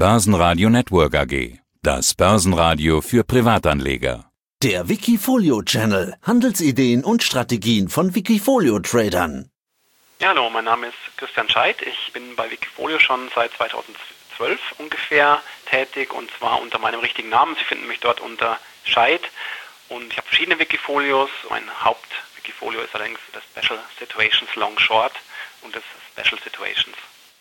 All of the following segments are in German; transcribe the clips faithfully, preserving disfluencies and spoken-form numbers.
Börsenradio Network A G. Das Börsenradio für Privatanleger. Der Wikifolio-Channel. Handelsideen und Strategien von Wikifolio-Tradern. Ja, hallo, mein Name ist Christian Scheidt. Ich bin bei Wikifolio schon seit zweitausendzwölf ungefähr tätig, und zwar unter meinem richtigen Namen. Sie finden mich dort unter Scheidt, und ich habe verschiedene Wikifolios. Mein Haupt-Wikifolio ist allerdings das Special Situations Long Short und das Special Situations.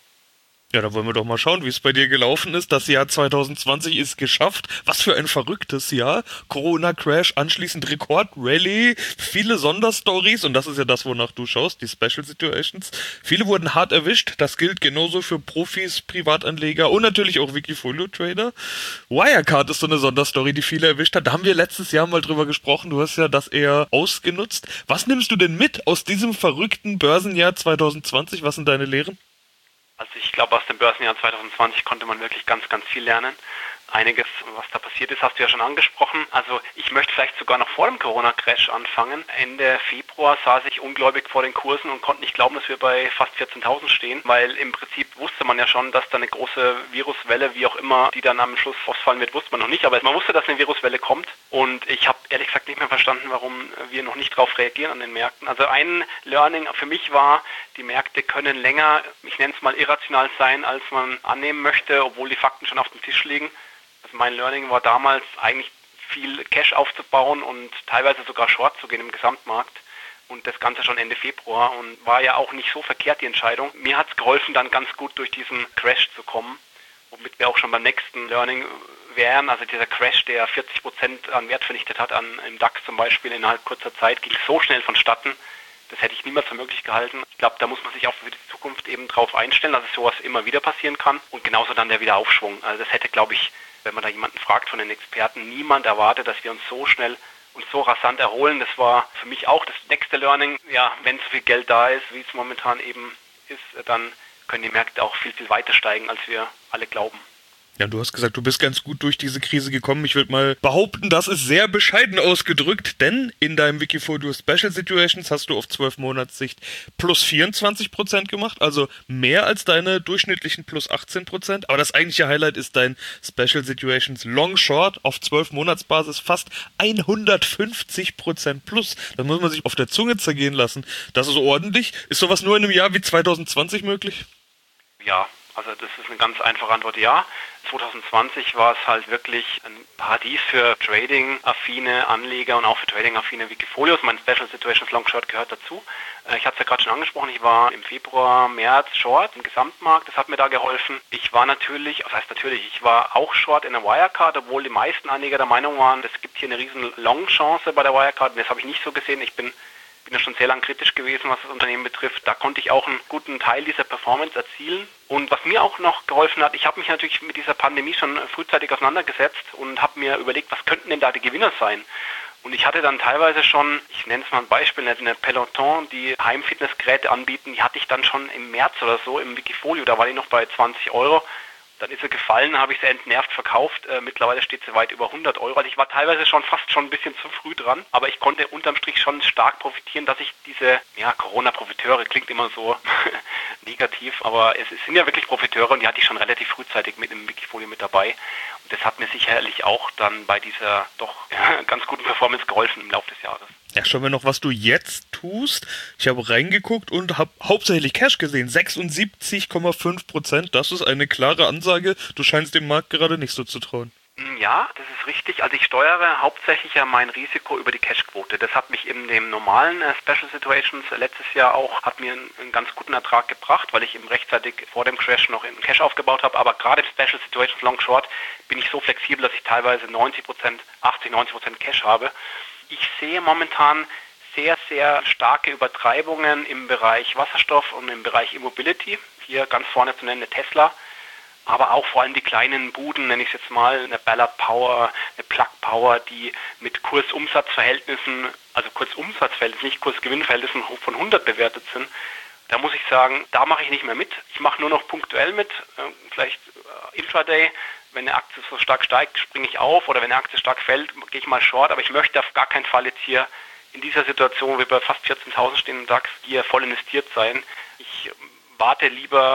Ja, da wollen wir doch mal schauen, wie es bei dir gelaufen ist. Das Jahr zwanzig zwanzig ist geschafft. Was für ein verrücktes Jahr. Corona-Crash, anschließend Rekord-Rallye, viele Sonderstories, und das ist ja das, wonach du schaust, die Special Situations. Viele wurden hart erwischt. Das gilt genauso für Profis, Privatanleger und natürlich auch Wikifolio-Trader. Wirecard ist so eine Sonderstory, die viele erwischt hat. Da haben wir letztes Jahr mal drüber gesprochen. Du hast ja das eher ausgenutzt. Was nimmst du denn mit aus diesem verrückten Börsenjahr zwanzig zwanzig? Was sind deine Lehren? Also ich glaube, aus dem Börsenjahr zwanzig zwanzig konnte man wirklich ganz, ganz viel lernen. Einiges, was da passiert ist, hast du ja schon angesprochen. Also ich möchte vielleicht sogar noch vor dem Corona-Crash anfangen. Ende Februar saß ich ungläubig vor den Kursen und konnte nicht glauben, dass wir bei fast vierzehntausend stehen, weil im Prinzip wusste man ja schon, dass da eine große Viruswelle, wie auch immer, die dann am Schluss ausfallen wird, wusste man noch nicht. Aber man wusste, dass eine Viruswelle kommt, und ich habe ehrlich gesagt nicht mehr verstanden, warum wir noch nicht darauf reagieren an den Märkten. Also ein Learning für mich war, die Märkte können länger, ich nenne es mal irrational sein, als man annehmen möchte, obwohl die Fakten schon auf dem Tisch liegen. Also mein Learning war damals eigentlich viel Cash aufzubauen und teilweise sogar Short zu gehen im Gesamtmarkt, und das Ganze schon Ende Februar, und war ja auch nicht so verkehrt die Entscheidung. Mir hat es geholfen, dann ganz gut durch diesen Crash zu kommen, womit wir auch schon beim nächsten Learning wären. Also dieser Crash, der vierzig Prozent an Wert vernichtet hat, an, im DAX zum Beispiel innerhalb kurzer Zeit, ging so schnell vonstatten. Das hätte ich niemals für möglich gehalten. Ich glaube, da muss man sich auch für die Zukunft eben drauf einstellen, dass es sowas immer wieder passieren kann. Und genauso dann der Wiederaufschwung. Also das hätte, glaube ich, wenn man da jemanden fragt von den Experten, niemand erwartet, dass wir uns so schnell und so rasant erholen. Das war für mich auch das nächste Learning. Ja, wenn so viel Geld da ist, wie es momentan eben ist, dann können die Märkte auch viel, viel weiter steigen, als wir alle glauben. Ja, du hast gesagt, du bist ganz gut durch diese Krise gekommen. Ich würde mal behaupten, das ist sehr bescheiden ausgedrückt, denn in deinem Wikifolio Special Situations hast du auf zwölf Monatssicht plus vierundzwanzig Prozent gemacht, also mehr als deine durchschnittlichen plus achtzehn Prozent. Aber das eigentliche Highlight ist dein Special Situations Long Short auf zwölf Monatsbasis fast hundertfünfzig Prozent plus. Das muss man sich auf der Zunge zergehen lassen. Das ist ordentlich. Ist sowas nur in einem Jahr wie zwanzig zwanzig möglich? Ja, also das ist eine ganz einfache Antwort, ja. zwanzig zwanzig war es halt wirklich ein Paradies für Trading-affine Anleger und auch für Trading-affine Wikifolios. Mein Special Situations Long Short gehört dazu. Ich hatte es ja gerade schon angesprochen, ich war im Februar, März Short im Gesamtmarkt, das hat mir da geholfen. Ich war natürlich, was heißt natürlich, ich war auch Short in der Wirecard, obwohl die meisten Anleger der Meinung waren, es gibt hier eine riesen Long-Chance bei der Wirecard. Das habe ich nicht so gesehen. Ich bin bin ja schon sehr lang kritisch gewesen, was das Unternehmen betrifft. Da konnte ich auch einen guten Teil dieser Performance erzielen. Und was mir auch noch geholfen hat, ich habe mich natürlich mit dieser Pandemie schon frühzeitig auseinandergesetzt und habe mir überlegt, was könnten denn da die Gewinner sein? Und ich hatte dann teilweise schon, ich nenne es mal ein Beispiel, eine Peloton, die Heimfitnessgeräte anbieten, die hatte ich dann schon im März oder so im Wikifolio, da war die noch bei zwanzig Euro. Dann ist sie gefallen, habe ich sie entnervt verkauft. Äh, mittlerweile steht sie weit über hundert Euro. Also ich war teilweise schon fast schon ein bisschen zu früh dran, aber ich konnte unterm Strich schon stark profitieren, dass ich diese, ja, Corona-Profiteure, klingt immer so negativ, aber es, es sind ja wirklich Profiteure, und die hatte ich schon relativ frühzeitig mit im Wikifolio mit dabei. Und das hat mir sicherlich auch dann bei dieser doch ja, ganz guten Performance geholfen im Laufe des Jahres. Ja, schauen wir noch, was du jetzt tust. Ich habe reingeguckt und habe hauptsächlich Cash gesehen. sechsundsiebzig Komma fünf Prozent. Das ist eine klare Ansage. Du scheinst dem Markt gerade nicht so zu trauen. Ja, das ist richtig. Also ich steuere hauptsächlich ja mein Risiko über die Cashquote. Das hat mich in dem normalen äh, Special Situations letztes Jahr auch, hat mir einen, einen ganz guten Ertrag gebracht, weil ich eben rechtzeitig vor dem Crash noch in Cash aufgebaut habe. Aber gerade im Special Situations Long Short bin ich so flexibel, dass ich teilweise neunzig Prozent, achtzig, neunzig Prozent Cash habe. Ich sehe momentan sehr, sehr starke Übertreibungen im Bereich Wasserstoff und im Bereich Immobility. Hier ganz vorne zu nennen eine Tesla, aber auch vor allem die kleinen Buden, nenne ich es jetzt mal, eine Ballard Power, eine Plug Power, die mit Kurs-Umsatz-Verhältnissen, also Kurs-Umsatz-Verhältnissen, nicht Kurs-Gewinn-Verhältnissen von hundert bewertet sind. Da muss ich sagen, da mache ich nicht mehr mit. Ich mache nur noch punktuell mit, vielleicht Intraday. Wenn eine Aktie so stark steigt, springe ich auf, oder wenn eine Aktie stark fällt, gehe ich mal short. Aber ich möchte auf gar keinen Fall jetzt hier in dieser Situation, wo wir bei fast vierzehntausend stehen im DAX, hier voll investiert sein. Ich warte lieber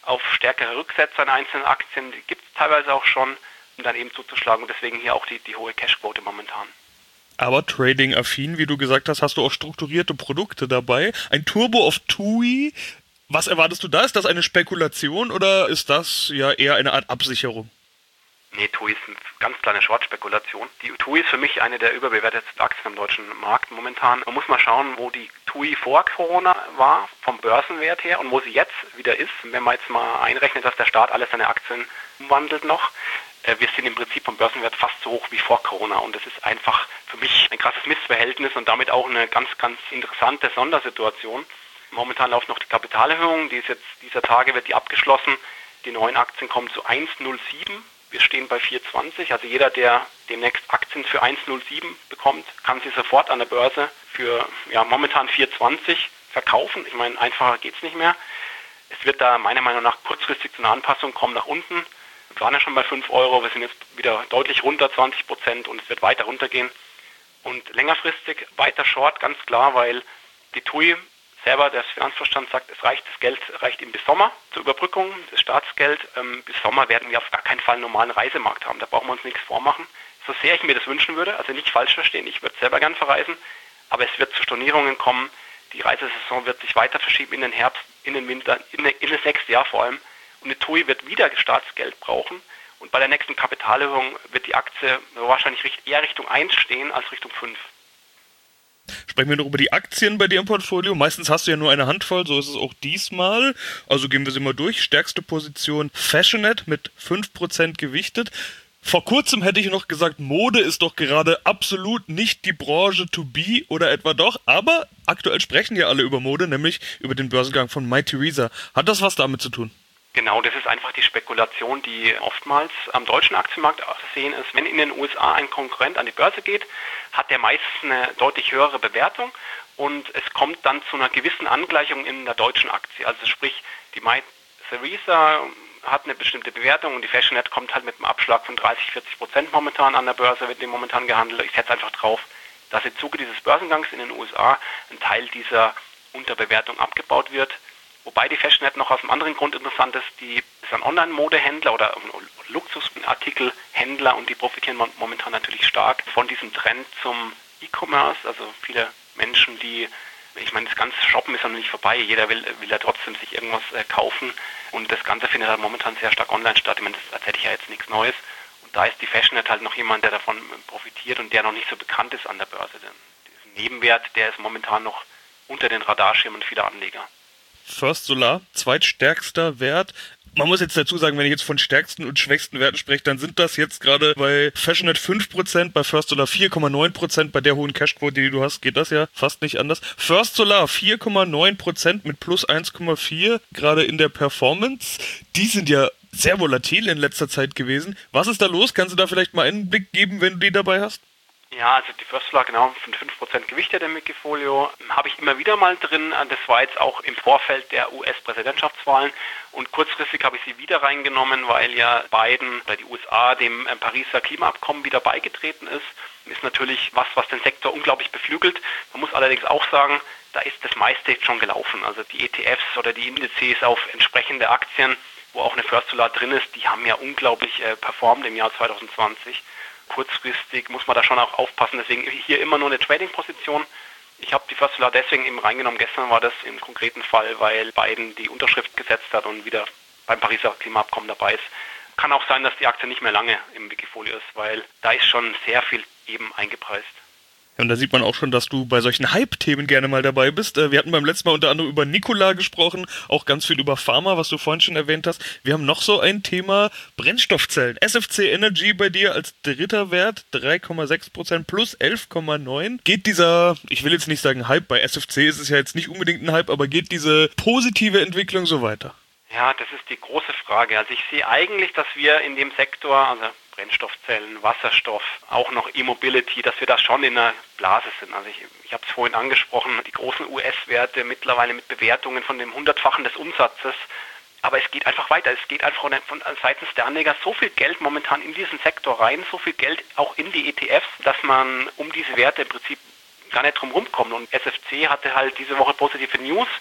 auf stärkere Rücksätze an einzelnen Aktien, die gibt es teilweise auch schon, um dann eben zuzuschlagen und deswegen hier auch die, die hohe Cashquote momentan. Aber trading-affin, wie du gesagt hast, hast du auch strukturierte Produkte dabei. Ein Turbo auf T U I. Was erwartest du da? Ist das eine Spekulation oder ist das ja eher eine Art Absicherung? Nee, T U I ist eine ganz kleine Short-Spekulation. Die T U I ist für mich eine der überbewertetsten Aktien am deutschen Markt momentan. Man muss mal schauen, wo die T U I vor Corona war, vom Börsenwert her, und wo sie jetzt wieder ist. Wenn man jetzt mal einrechnet, dass der Staat alle seine Aktien umwandelt noch, wir sind im Prinzip vom Börsenwert fast so hoch wie vor Corona und das ist einfach für mich ein krasses Missverhältnis und damit auch eine ganz, ganz interessante Sondersituation. Momentan läuft noch die Kapitalerhöhung, die ist jetzt dieser Tage wird die abgeschlossen. Die neuen Aktien kommen zu eins Komma null sieben. Wir stehen bei vier Komma zwanzig. Also jeder, der demnächst Aktien für eins Komma null sieben bekommt, kann sie sofort an der Börse für ja, momentan vier Komma zwanzig verkaufen. Ich meine, einfacher geht es nicht mehr. Es wird da meiner Meinung nach kurzfristig zu einer Anpassung kommen nach unten. Wir waren ja schon bei fünf Euro, wir sind jetzt wieder deutlich runter, zwanzig Prozent, und es wird weiter runtergehen. Und längerfristig weiter Short, ganz klar, weil die T U I selber, der Finanzvorstand sagt, es reicht, das Geld reicht ihm bis Sommer zur Überbrückung, das Staatsgeld. Ähm, bis Sommer werden wir auf gar keinen Fall einen normalen Reisemarkt haben, da brauchen wir uns nichts vormachen. So sehr ich mir das wünschen würde, also nicht falsch verstehen, ich würde selber gern verreisen, aber es wird zu Stornierungen kommen, die Reisesaison wird sich weiter verschieben in den Herbst, in den Winter, in, in das nächste Jahr vor allem. Und die T U I wird wieder Staatsgeld brauchen. Und bei der nächsten Kapitalerhöhung wird die Aktie wahrscheinlich eher Richtung eins stehen als Richtung fünf. Sprechen wir noch über die Aktien bei dir im Portfolio. Meistens hast du ja nur eine Handvoll, so ist es auch diesmal. Also gehen wir sie mal durch. Stärkste Position Fashionet mit fünf Prozent gewichtet. Vor kurzem hätte ich noch gesagt, Mode ist doch gerade absolut nicht die Branche to be oder etwa doch. Aber aktuell sprechen ja alle über Mode, nämlich über den Börsengang von Mytheresa. Hat das was damit zu tun? Genau, das ist einfach die Spekulation, die oftmals am deutschen Aktienmarkt zu sehen ist. Wenn in den U S A ein Konkurrent an die Börse geht, hat der meistens eine deutlich höhere Bewertung und es kommt dann zu einer gewissen Angleichung in der deutschen Aktie. Also sprich, die Mytheresa hat eine bestimmte Bewertung und die Fashionet kommt halt mit einem Abschlag von dreißig, vierzig Prozent momentan an der Börse, wird dem momentan gehandelt. Ich setze einfach drauf, dass im Zuge dieses Börsengangs in den U S A ein Teil dieser Unterbewertung abgebaut wird. Wobei die Fashionet noch aus einem anderen Grund interessant ist, die ist ein Online-Modehändler oder Luxusartikelhändler und die profitieren momentan natürlich stark von diesem Trend zum E-Commerce. Also viele Menschen, die, ich meine, das ganze Shoppen ist ja noch nicht vorbei, jeder will, will ja trotzdem sich irgendwas äh, kaufen und das Ganze findet halt momentan sehr stark online statt. Ich meine, das erzähle ich ja jetzt nichts Neues. Und da ist die Fashionet halt noch jemand, der davon profitiert und der noch nicht so bekannt ist an der Börse. Denn diesen Nebenwert, der ist momentan noch unter den Radarschirmen vieler Anleger. First Solar, zweitstärkster Wert. Man muss jetzt dazu sagen, wenn ich jetzt von stärksten und schwächsten Werten spreche, dann sind das jetzt gerade bei Fashionet fünf Prozent, bei First Solar vier Komma neun Prozent. Bei der hohen Cashquote, die du hast, geht das ja fast nicht anders. First Solar vier Komma neun Prozent mit plus eins Komma vier, gerade in der Performance. Die sind ja sehr volatil in letzter Zeit gewesen. Was ist da los? Kannst du da vielleicht mal einen Blick geben, wenn du die dabei hast? Ja, also die First Solar genau von fünf Prozent gewichtet im Wikifolio habe ich immer wieder mal drin. Das war jetzt auch im Vorfeld der U S-Präsidentschaftswahlen und kurzfristig habe ich sie wieder reingenommen, weil ja Biden oder die U S A dem Pariser Klimaabkommen wieder beigetreten ist. Ist natürlich was, was den Sektor unglaublich beflügelt. Man muss allerdings auch sagen, da ist das meiste jetzt schon gelaufen. Also die E T Fs oder die Indizes auf entsprechende Aktien, wo auch eine First Solar drin ist, die haben ja unglaublich äh, performt im Jahr zwanzig zwanzig. Kurzfristig muss man da schon auch aufpassen, deswegen hier immer nur eine Trading-Position. Ich habe die First Solar deswegen eben reingenommen, gestern war das im konkreten Fall, weil Biden die Unterschrift gesetzt hat und wieder beim Pariser Klimaabkommen dabei ist. Kann auch sein, dass die Aktie nicht mehr lange im Wikifolio ist, weil da ist schon sehr viel eben eingepreist. Ja, und da sieht man auch schon, dass du bei solchen Hype-Themen gerne mal dabei bist. Wir hatten beim letzten Mal unter anderem über Nikola gesprochen, auch ganz viel über Pharma, was du vorhin schon erwähnt hast. Wir haben noch so ein Thema Brennstoffzellen. S F C Energy bei dir als dritter Wert, drei Komma sechs Prozent plus elf Komma neun. Geht dieser, ich will jetzt nicht sagen Hype, bei S F C ist es ja jetzt nicht unbedingt ein Hype, aber geht diese positive Entwicklung so weiter? Ja, das ist die große Frage. Also ich sehe eigentlich, dass wir in dem Sektor, also Brennstoffzellen, Wasserstoff, auch noch E-Mobility, dass wir da schon in einer Blase sind. Also ich, ich habe es vorhin angesprochen, die großen U S-Werte mittlerweile mit Bewertungen von dem Hundertfachen des Umsatzes. Aber es geht einfach weiter. Es geht einfach von, von seitens der Anleger so viel Geld momentan in diesen Sektor rein, so viel Geld auch in die E T Fs, dass man um diese Werte im Prinzip gar nicht drum rumkommt. Und S F C hatte halt diese Woche positive News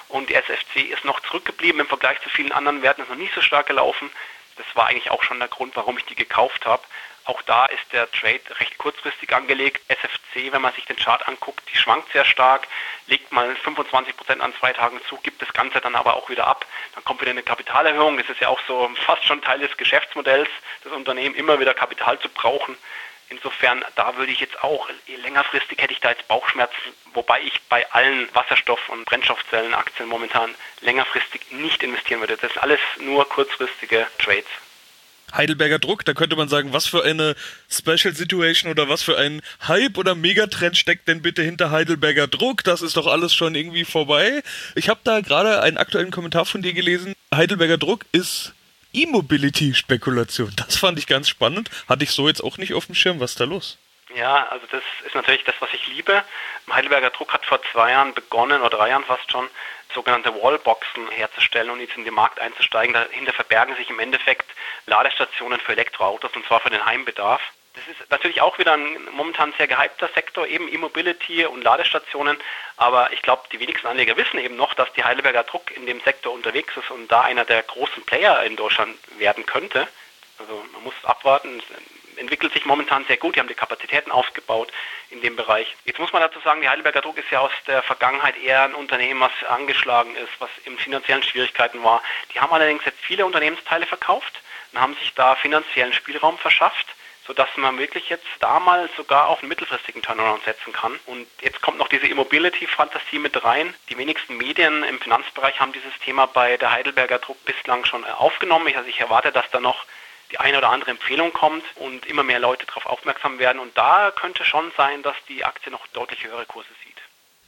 und die S F C ist noch zurückgeblieben im Vergleich zu vielen anderen Werten, ist noch nicht so stark gelaufen. Das war eigentlich auch schon der Grund, warum ich die gekauft habe. Auch da ist der Trade recht kurzfristig angelegt. S F C, wenn man sich den Chart anguckt, die schwankt sehr stark, legt mal fünfundzwanzig Prozent an zwei Tagen zu, gibt das Ganze dann aber auch wieder ab. Dann kommt wieder eine Kapitalerhöhung. Das ist ja auch so fast schon Teil des Geschäftsmodells, das Unternehmen immer wieder Kapital zu brauchen. Insofern, da würde ich jetzt auch, längerfristig hätte ich da jetzt Bauchschmerzen, wobei ich bei allen Wasserstoff- und Brennstoffzellenaktien momentan längerfristig nicht investieren würde. Das sind alles nur kurzfristige Trades. Heidelberger Druck, da könnte man sagen, was für eine Special Situation oder was für ein Hype oder Megatrend steckt denn bitte hinter Heidelberger Druck? Das ist doch alles schon irgendwie vorbei. Ich habe da gerade einen aktuellen Kommentar von dir gelesen. Heidelberger Druck ist E-Mobility-Spekulation. Das fand ich ganz spannend. Hatte ich so jetzt auch nicht auf dem Schirm. Was ist da los? Ja, also das ist natürlich das, was ich liebe. Heidelberger Druck hat vor zwei Jahren begonnen, oder drei Jahren fast schon, sogenannte Wallboxen herzustellen und jetzt in den Markt einzusteigen. Dahinter verbergen sich im Endeffekt Ladestationen für Elektroautos, und zwar für den Heimbedarf. Das ist natürlich auch wieder ein momentan sehr gehypter Sektor, eben E-Mobility und Ladestationen. Aber ich glaube, die wenigsten Anleger wissen eben noch, dass die Heidelberger Druck in dem Sektor unterwegs ist und da einer der großen Player in Deutschland werden könnte. Also man muss abwarten. Es entwickelt sich momentan sehr gut. Die haben die Kapazitäten aufgebaut in dem Bereich. Jetzt muss man dazu sagen, die Heidelberger Druck ist ja aus der Vergangenheit eher ein Unternehmen, was angeschlagen ist, was in finanziellen Schwierigkeiten war. Die haben allerdings jetzt viele Unternehmensteile verkauft und haben sich da finanziellen Spielraum verschafft, sodass man wirklich jetzt da mal sogar auf einen mittelfristigen Turnaround setzen kann. Und jetzt kommt noch diese E-Mobility-Fantasie mit rein. Die wenigsten Medien im Finanzbereich haben dieses Thema bei der Heidelberger Druck bislang schon aufgenommen. Also ich erwarte, dass da noch die eine oder andere Empfehlung kommt und immer mehr Leute darauf aufmerksam werden. Und da könnte schon sein, dass die Aktie noch deutlich höhere Kurse sieht.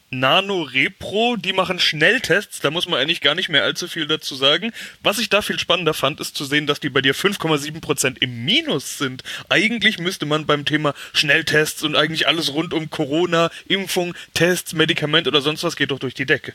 NanoRepro, die machen Schnelltests, da muss man eigentlich gar nicht mehr allzu viel dazu sagen. Was ich da viel spannender fand, ist zu sehen, dass die bei dir fünf Komma sieben Prozent im Minus sind. Eigentlich müsste man beim Thema Schnelltests und eigentlich alles rund um Corona, Impfung, Tests, Medikament oder sonst was geht doch durch die Decke.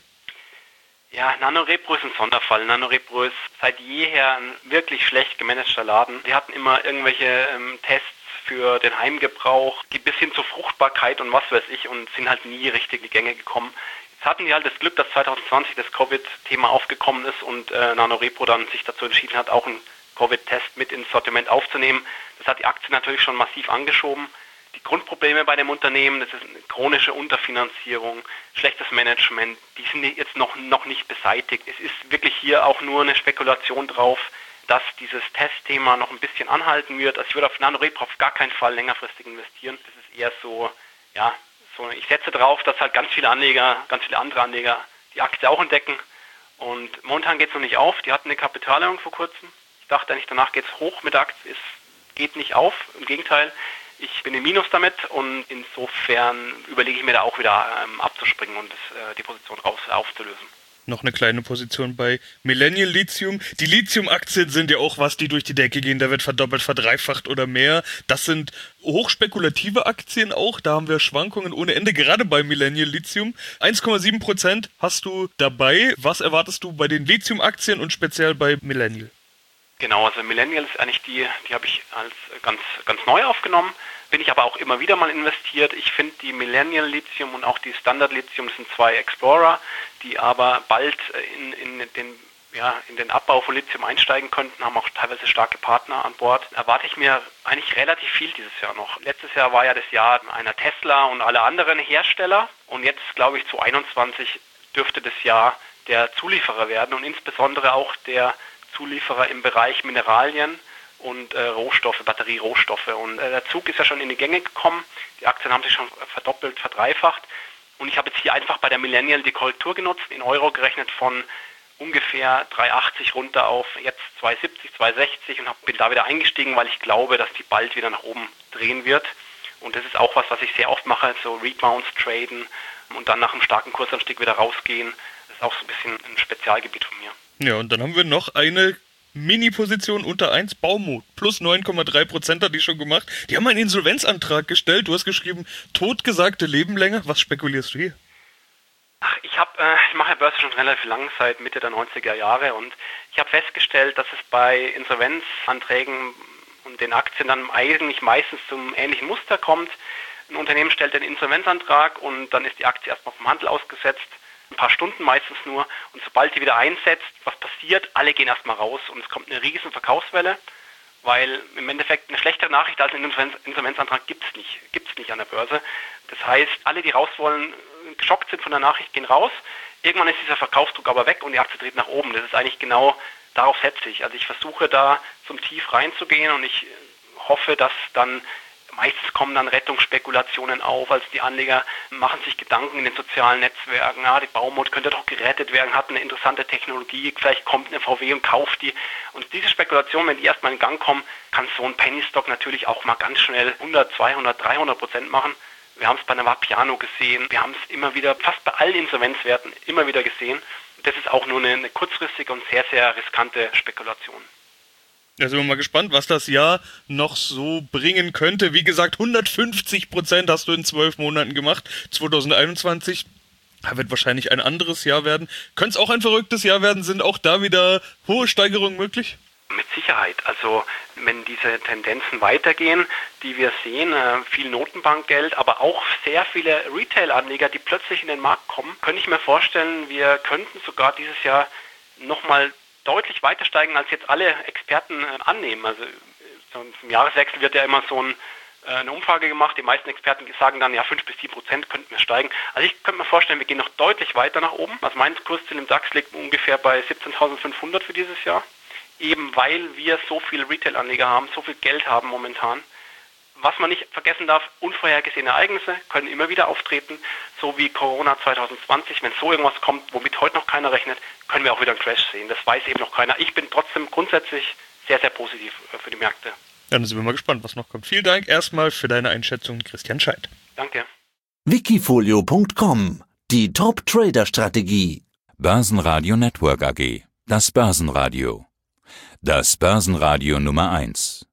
Ja, NanoRepro ist ein Sonderfall. NanoRepro ist seit jeher ein wirklich schlecht gemanagter Laden. Die hatten immer irgendwelche ähm, Tests für den Heimgebrauch, die bis hin zur Fruchtbarkeit und was weiß ich, und sind halt nie richtig in die Gänge gekommen. Jetzt hatten die halt das Glück, dass zwanzig zwanzig das Covid-Thema aufgekommen ist und äh, NanoRepro dann sich dazu entschieden hat, auch einen Covid-Test mit ins Sortiment aufzunehmen. Das hat die Aktie natürlich schon massiv angeschoben. Die Grundprobleme bei dem Unternehmen, das ist eine chronische Unterfinanzierung, schlechtes Management, die sind jetzt noch, noch nicht beseitigt. Es ist wirklich hier auch nur eine Spekulation drauf, dass dieses Testthema noch ein bisschen anhalten wird. Also ich würde auf NanoRepro auf gar keinen Fall längerfristig investieren. Das ist eher so, ja, so ich setze drauf, dass halt ganz viele Anleger, ganz viele andere Anleger die Aktie auch entdecken. Und momentan geht es noch nicht auf. Die hatten eine Kapitalerhöhung vor kurzem. Ich dachte eigentlich, danach geht es hoch mit der Aktie. Es geht nicht auf, im Gegenteil. Ich bin im Minus damit und insofern überlege ich mir da auch wieder ähm, abzuspringen und das, äh, die Position raus aufzulösen. Noch eine kleine Position bei Millennial Lithium. Die Lithium-Aktien sind ja auch was, die durch die Decke gehen. Da wird verdoppelt, verdreifacht oder mehr. Das sind hochspekulative Aktien auch. Da haben wir Schwankungen ohne Ende, gerade bei Millennial Lithium. eins Komma sieben Prozent hast du dabei. Was erwartest du bei den Lithium-Aktien und speziell bei Millennial? Genau, also Millennial ist eigentlich die, die habe ich als ganz, ganz neu aufgenommen. Bin ich aber auch immer wieder mal investiert. Ich finde die Millennial Lithium und auch die Standard Lithium sind zwei Explorer, die aber bald in, in, den, ja, in den Abbau von Lithium einsteigen könnten, haben auch teilweise starke Partner an Bord. Erwarte ich mir eigentlich relativ viel dieses Jahr noch. Letztes Jahr war ja das Jahr einer Tesla und alle anderen Hersteller und jetzt, glaube ich, zwanzig einundzwanzig dürfte das Jahr der Zulieferer werden und insbesondere auch der Zulieferer im Bereich Mineralien und äh, Rohstoffe, Batterierohstoffe. Und äh, der Zug ist ja schon in die Gänge gekommen. Die Aktien haben sich schon verdoppelt, verdreifacht. Und ich habe jetzt hier einfach bei der Millennial die Korrektur genutzt, in Euro gerechnet von ungefähr drei achtzig runter auf jetzt zwei siebzig, zwei sechzig und hab, bin da wieder eingestiegen, weil ich glaube, dass die bald wieder nach oben drehen wird. Und das ist auch was, was ich sehr oft mache, so Rebounds traden und dann nach einem starken Kursanstieg wieder rausgehen. Das ist auch so ein bisschen ein Spezialgebiet von mir. Ja, und dann haben wir noch eine Mini-Position unter eins, Baumut, plus neun Komma drei Prozent hat die schon gemacht. Die haben einen Insolvenzantrag gestellt. Du hast geschrieben, totgesagte Lebenlänge. Was spekulierst du hier? Ach, ich habe, äh, ich mache ja Börse schon relativ lange, seit Mitte der neunziger Jahre und ich habe festgestellt, dass es bei Insolvenzanträgen und den Aktien dann eigentlich meistens zum ähnlichen Muster kommt. Ein Unternehmen stellt einen Insolvenzantrag und dann ist die Aktie erstmal vom Handel ausgesetzt. ein paar Stunden meistens nur. Und sobald die wieder einsetzt, was passiert? Alle gehen erstmal raus und es kommt eine riesen Verkaufswelle, weil im Endeffekt eine schlechtere Nachricht als ein Insolvenzantrag gibt es nicht, gibt's nicht an der Börse. Das heißt, alle, die raus wollen, geschockt sind von der Nachricht, gehen raus. Irgendwann ist dieser Verkaufsdruck aber weg und die Aktie dreht nach oben. Das ist eigentlich genau, darauf setze ich. Also ich versuche da zum Tief reinzugehen und ich hoffe, dass dann, meistens kommen dann Rettungsspekulationen auf, also die Anleger machen sich Gedanken in den sozialen Netzwerken, ja, die Baumut könnte doch gerettet werden, hat eine interessante Technologie, vielleicht kommt eine V W und kauft die. Und diese Spekulation, wenn die erstmal in Gang kommen, kann so ein Penny Stock natürlich auch mal ganz schnell hundert, zweihundert, dreihundert Prozent machen. Wir haben es bei einer Vapiano gesehen, wir haben es immer wieder, fast bei allen Insolvenzwerten immer wieder gesehen. Das ist auch nur eine, eine kurzfristige und sehr, sehr riskante Spekulation. Da sind wir mal gespannt, was das Jahr noch so bringen könnte. Wie gesagt, hundertfünfzig Prozent hast du in zwölf Monaten gemacht. zwanzig einundzwanzig wird wahrscheinlich ein anderes Jahr werden. Könnte es auch ein verrücktes Jahr werden? Sind auch da wieder hohe Steigerungen möglich? Mit Sicherheit. Also wenn diese Tendenzen weitergehen, die wir sehen, äh, viel Notenbankgeld, aber auch sehr viele Retail-Anleger, die plötzlich in den Markt kommen, könnte ich mir vorstellen, wir könnten sogar dieses Jahr nochmal deutlich weiter steigen, als jetzt alle Experten äh, annehmen. Also so im Jahreswechsel wird ja immer so ein, äh, eine Umfrage gemacht. Die meisten Experten sagen dann, ja, fünf bis sieben Prozent könnten wir steigen. Also ich könnte mir vorstellen, wir gehen noch deutlich weiter nach oben. Also mein Kursziel im DAX liegt ungefähr bei siebzehntausendfünfhundert für dieses Jahr. Eben weil wir so viele Retail-Anleger haben, so viel Geld haben momentan. Was man nicht vergessen darf, unvorhergesehene Ereignisse können immer wieder auftreten, so wie Corona zwanzig zwanzig. Wenn so irgendwas kommt, womit heute noch keiner rechnet, können wir auch wieder einen Crash sehen. Das weiß eben noch keiner. Ich bin trotzdem grundsätzlich sehr, sehr positiv für die Märkte. Dann sind wir mal gespannt, was noch kommt. Vielen Dank erstmal für deine Einschätzung, Christian Scheidt. Danke. Wikifolio Punkt com. Die Top-Trader-Strategie. Börsenradio Network A G. Das Börsenradio. Das Börsenradio Nummer eins.